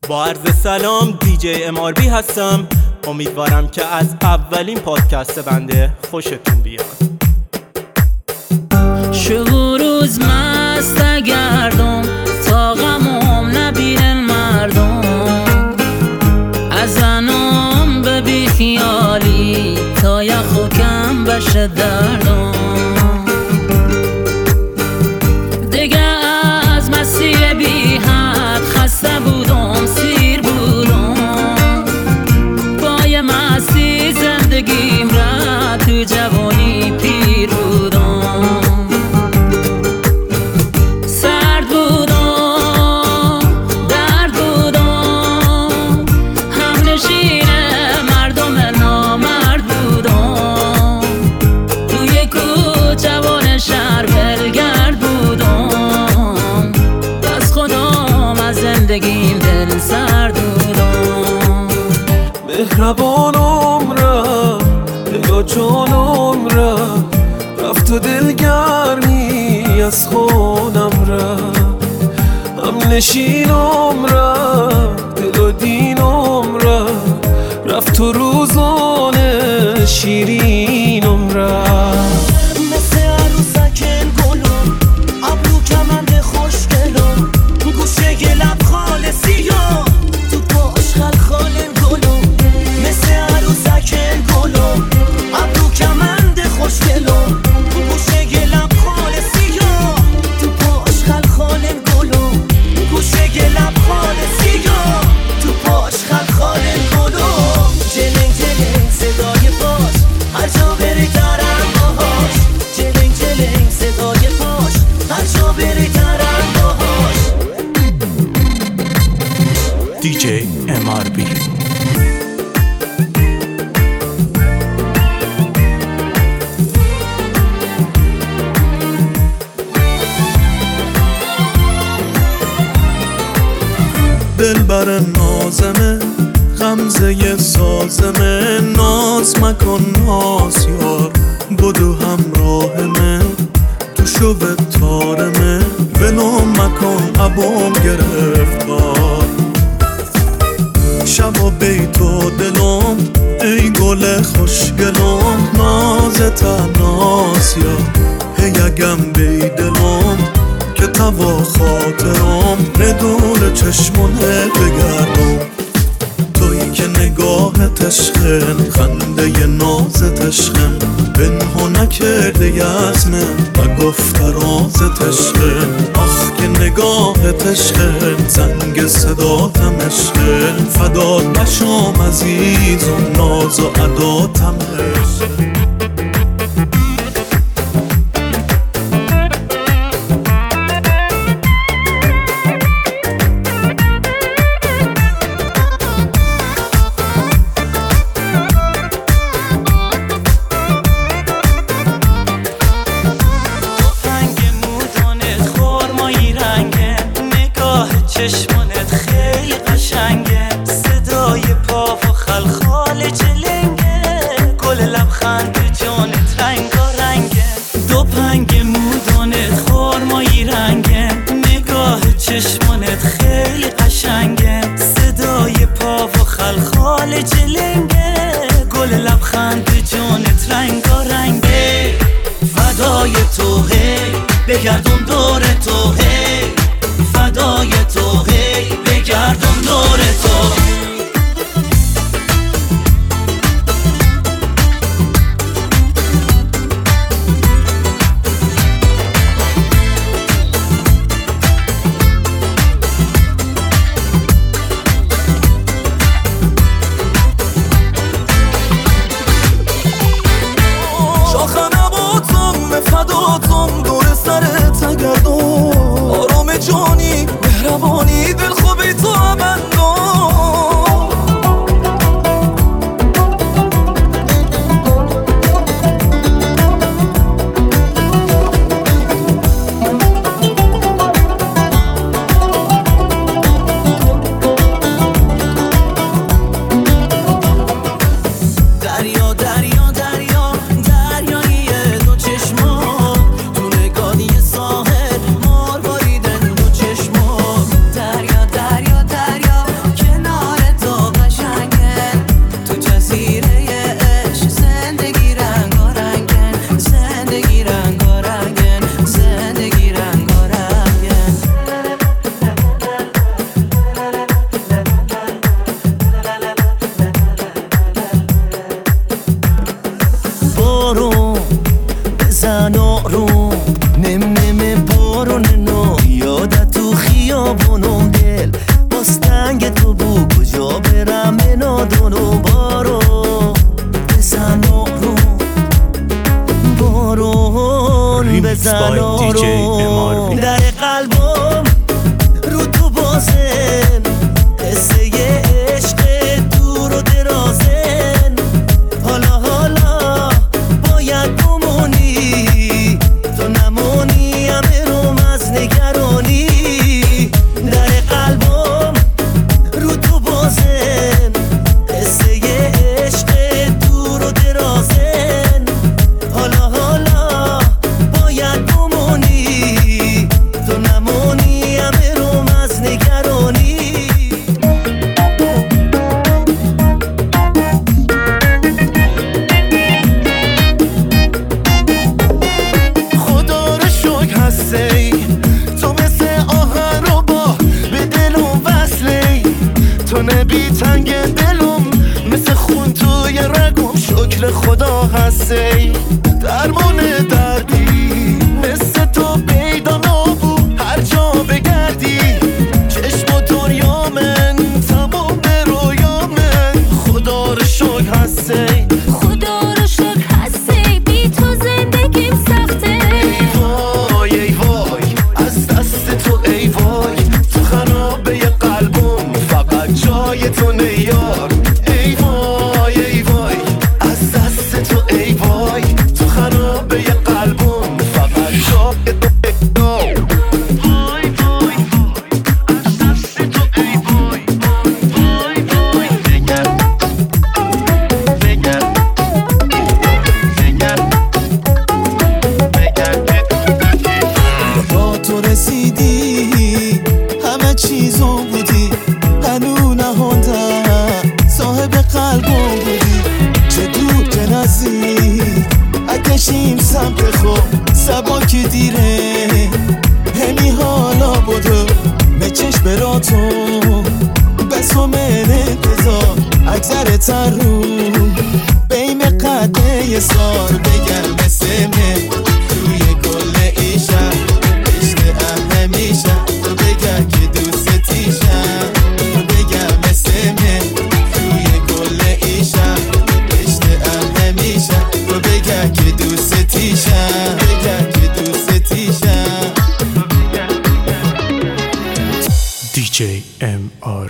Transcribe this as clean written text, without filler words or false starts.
با عرض سلام دیجی MRB هستم. امیدوارم که از اولین پادکست بنده خوشتون بیاد. شب و روز مست گردم تا غمم نبینن مردم، از انام به بی خیالی تا یخ و کم بشه دردم. دیگه از مسیر بی حد خسته بودم، سیر بودم، با یه مستی زندگیم را تو جوانی پیر بودم. سرد بودم، درد بودم، همنشین مردم نامرد بودم، توی کوچه‌وان شهر ولگرد بودم، از خودم از زندگیم دل سرد بودم. مهربانم را یا جانم را رفت و دلگرمی از خودم را، هم نشینم را دل و دینم را رفت و روزان شیرینم را. مثل عروسک گلم ابرو کمند خوشگلم، گوشه لب خالصیم تو پاش خلخال گلم. مثل عروسک گلم ابرو کمند خوشگلم، گوشه لب خالصیم تو پاش خلخال گلم. گوشه لب خالصیم تو پاش خلخال گلم. جلنگ جلنگ صدای پاش هر جا بری دارم باهاش، جلنگ جلنگ صدای پاش هر جا بری دارم باهاش. دیجی MRB. دلبر نازمه غمزه سازمه، ناز مکن ناز یار بدو همراهمه، تو شب تارمه ولو مکن عبام گرفتار. شبا بیت و دلم ای گل خوشگلم، نازت ناز یا هی اگم بی دلم که توا خاطرم ندور چشمونه بگردم. تویی که نگاهت عشقن، خنده نازت عشقن، بنهو نکرده یزمه و گفت رازت عشقن. آخ که نگاهت عشقن، زنگ صداتم عشقن، فدات نشم عزیزم ناز و عداتم عشقن. چشمانت خیلی قشنگه، صدای پا و خلخال جلنگه، گل لبخند جانت رنگارنگه. دو پنگ مودانت خرمایی رنگه، نگاه چشمانت خیلی قشنگه، صدای پا و خلخال جلنگه، گل لبخند جانت رنگارنگه. فدای تو هی بگردم دور تو هی، فدای تو هی بگردم دور تو فکر خدا هستی، درمان دردی مثل تو پیدا نبود. هر جا بگردی چشم و دنیا من، تمام رویا من. خدا رو شکر هستی، خدا رو شکر هستی، بی تو زندگیم سخته. ای وای ای وای از دست تو، ای وای تو خرابه قلبم فقط جای تو نیار. ای وای ای وای از دست تو، ای وای تو خرابه قلبم فقط جای تو نیار. وای وای از دست تو، ای وای وای وای. بگرد بگرد با تو رسیدی همه چیزو بودی، هنو نهوندم صاحب قلبم بودی. چه دور چه نزدیک اکشیم سمت خود، سبا که دیره همی حالا بودو مچش برا تو بس و من انتظار اگذر تر رو بیم قده یه سال. بگم مثل من توی گل ایشم عشق همیشه، تو بگم که دوستیشم. تو بگم مثل من توی گل ایشم عشق همیشه، تو بگم که دوستیشم. بگم که دوستیشم. DJ MR